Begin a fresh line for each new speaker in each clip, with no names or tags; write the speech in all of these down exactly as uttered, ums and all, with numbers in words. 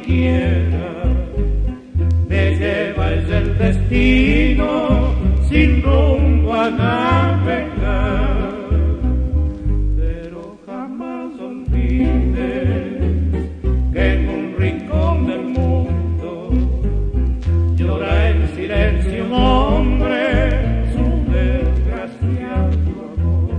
quiera, me lleva el destino sin rumbo a navegar. Pero jamás olvides que en un rincón del mundo llora en silencio un hombre su desgraciado amor.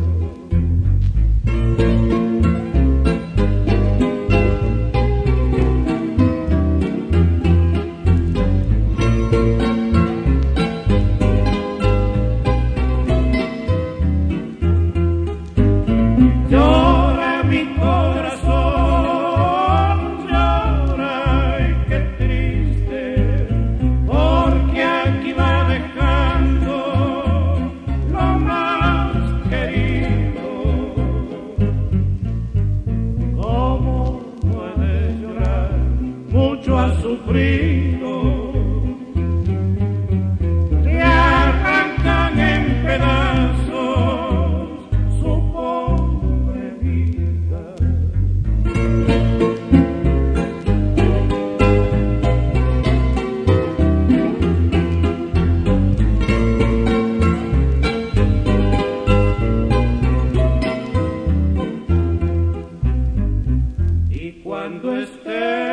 Llora mi corazón, llora, y qué triste, porque aquí va dejando lo más querido. ¿Cómo puede llorar? Mucho ha sufrido. Le arrancan en pedazos su pobre vida. Y cuando esté